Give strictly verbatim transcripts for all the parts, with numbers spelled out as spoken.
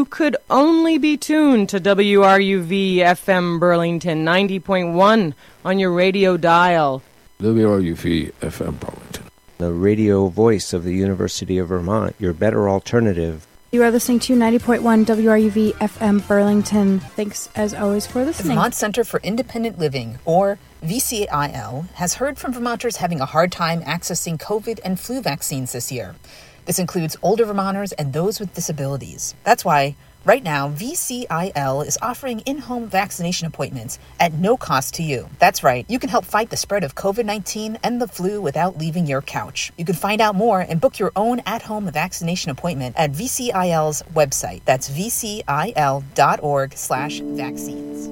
could only be tuned to W R U V F M Burlington ninety point one on your radio dial. W R U V F M Burlington, the radio voice of the University of Vermont, your better alternative. You are listening to ninety point one W R U V F M Burlington. Thanks, as always, for listening. The Vermont Center for Independent Living, or V C I L, has heard from Vermonters having a hard time accessing COVID and flu vaccines this year. This includes older Vermonters and those with disabilities. That's why, right now, V C I L is offering in-home vaccination appointments at no cost to you. That's right, you can help fight the spread of COVID nineteen and the flu without leaving your couch. You can find out more and book your own at-home vaccination appointment at V C I L's website. That's V C I L dot org slash vaccines.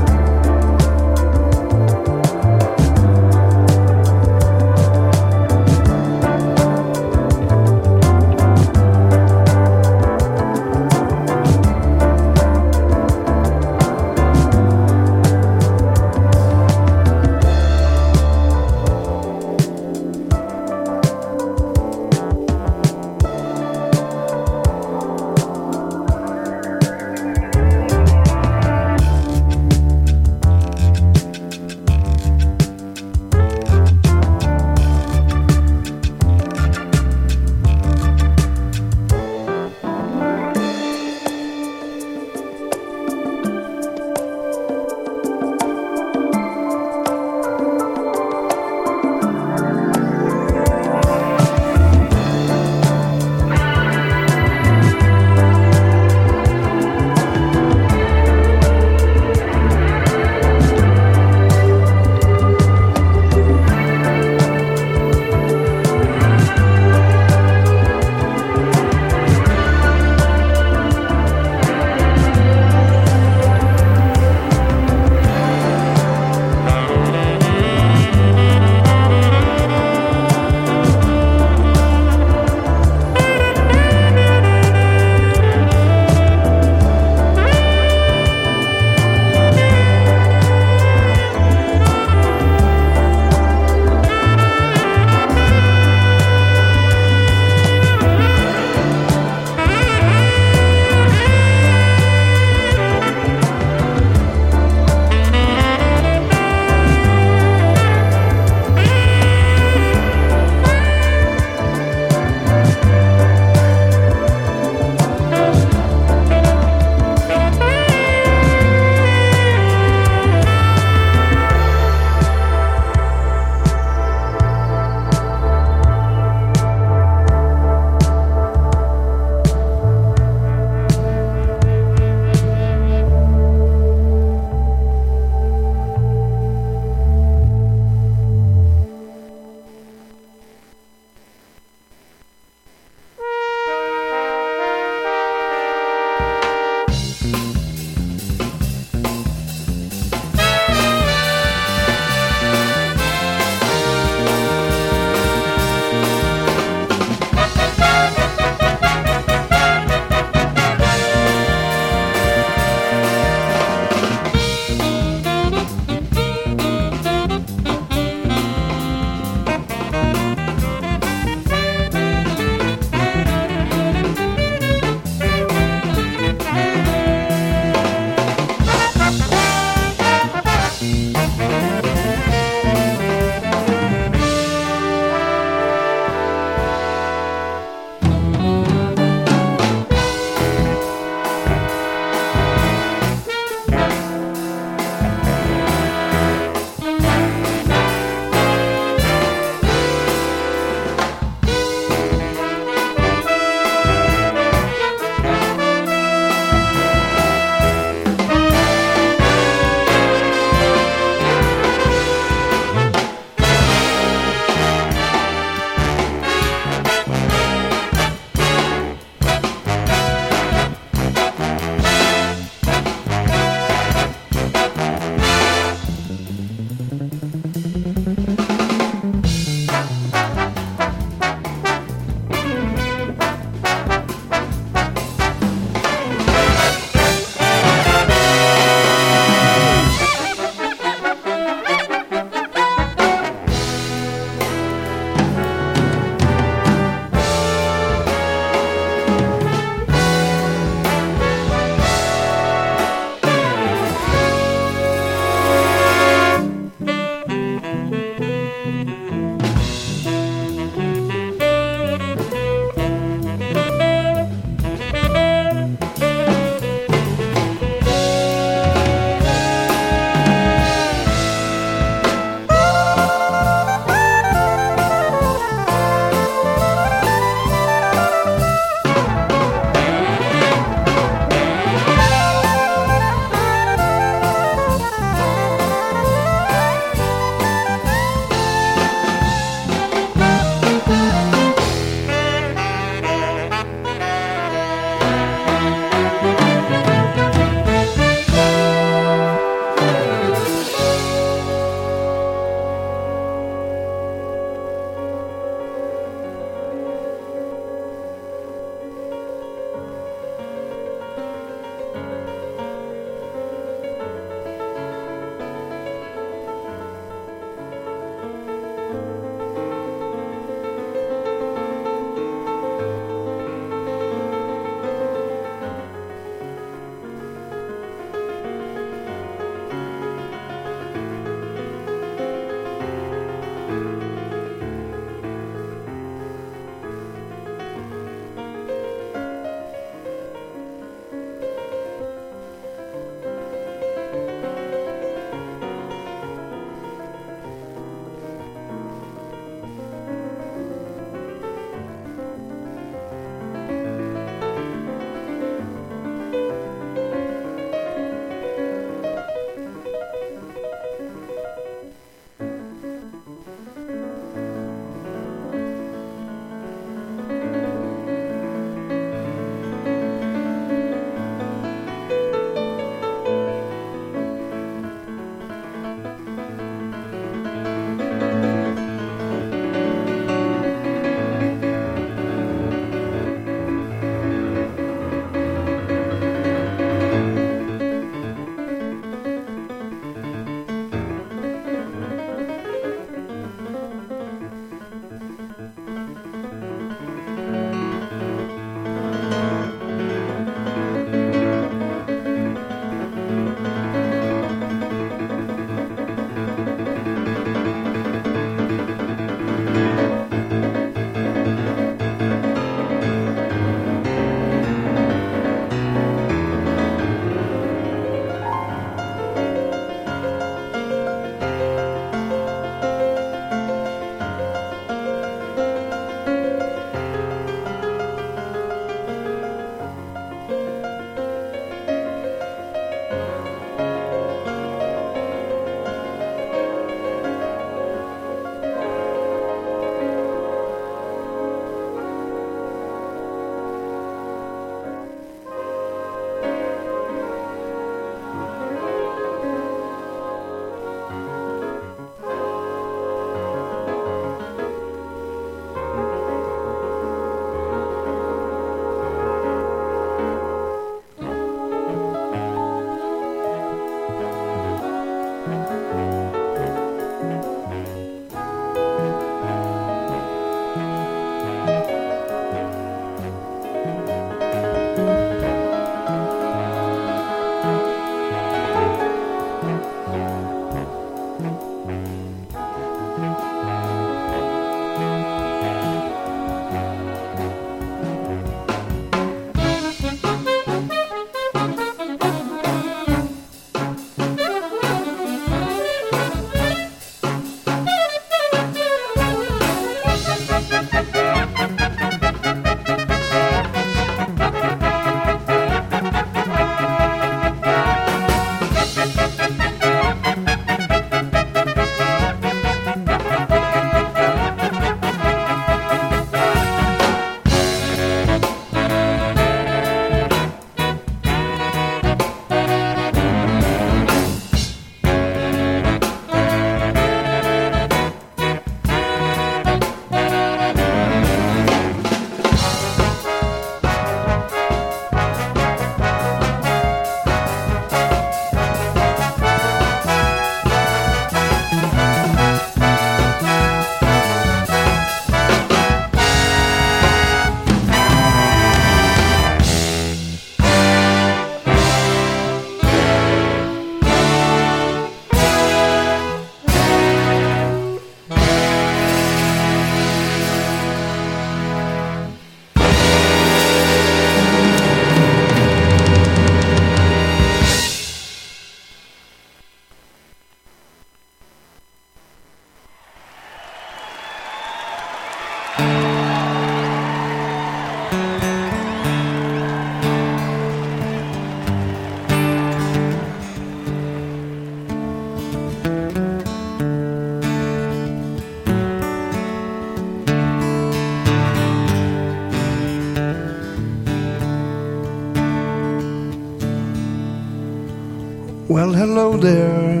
Well, hello there.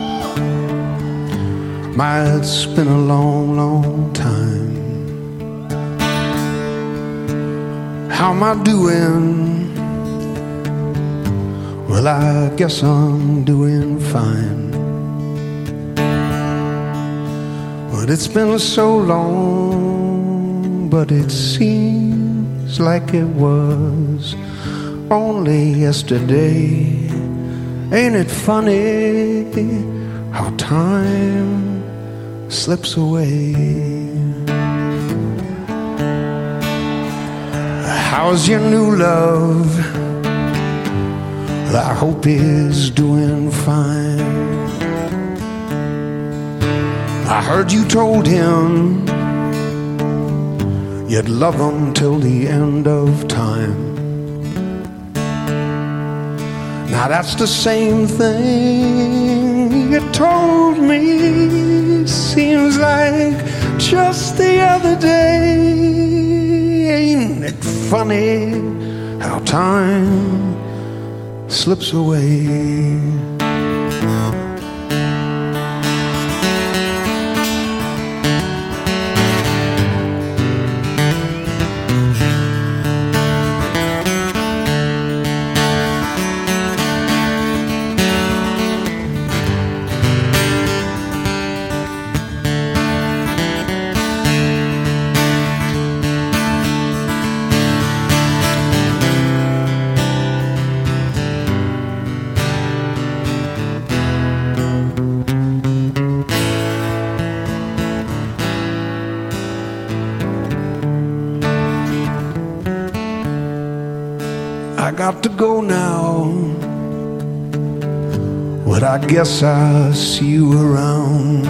My, it's been a long, long time. How am I doing? Well, I guess I'm doing fine. But it's been so long, but it seems like it was only yesterday. Ain't it funny how time slips away? How's your new love? I hope he's doing fine. I heard you told him you'd love him till the end of time. Now that's the same thing you told me. Seems like just the other day. Ain't it funny how time slips away? I got to go now, but I guess I'll see you around.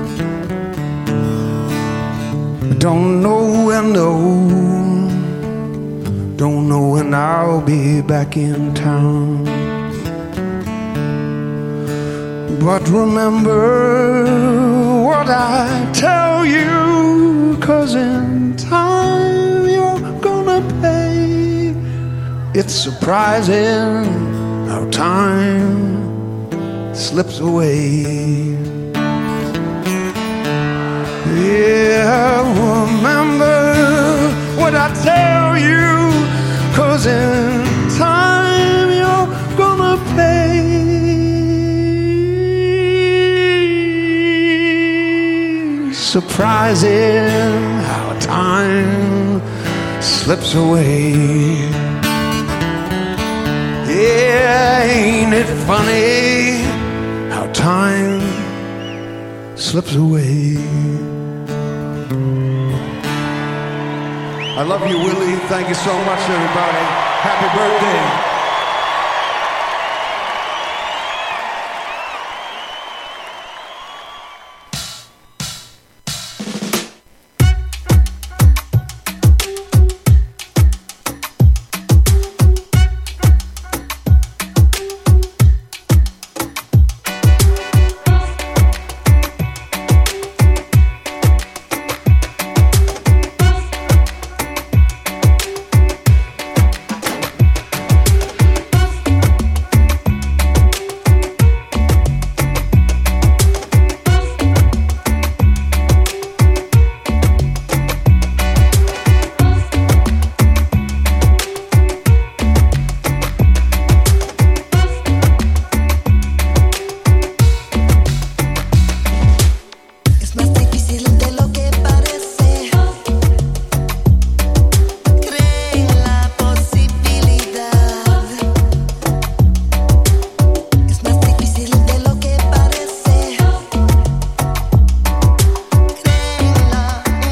Don't know when, no, don't know when I'll be back in town. But remember what I tell you, 'cause in time you're gonna pay. It's surprising how time slips away. Yeah, remember what I tell you, 'cause in time you're gonna pay. Surprising how time slips away. Yeah, ain't it funny how time slips away? I love you, Willie. Thank you so much, everybody. Happy birthday.